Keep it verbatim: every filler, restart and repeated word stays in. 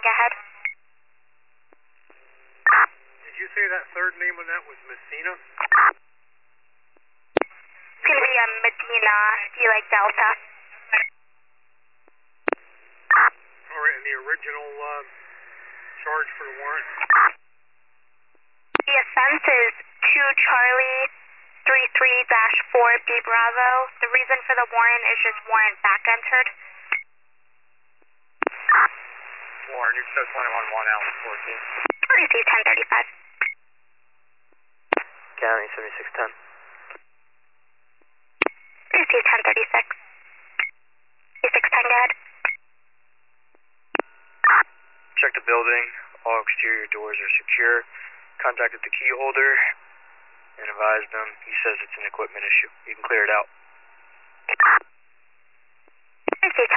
go ahead. Did you say that third name on that was Messina? It's going to be a Medina. Do you like Delta? All right, and the original uh, charge for the warrant? The offense is two Charlie three three dash four B Bravo. The reason for the warrant is just warrant back entered. Warren, you said twenty-one one Alpha fourteen. Receive ten thirty-five. County seventy-six ten. Receive ten thirty-six. seventy-six ten, go ahead. Check the building. All exterior doors are secure. Contacted the key holder and advised him. He says it's an equipment issue. You can clear it out. Receive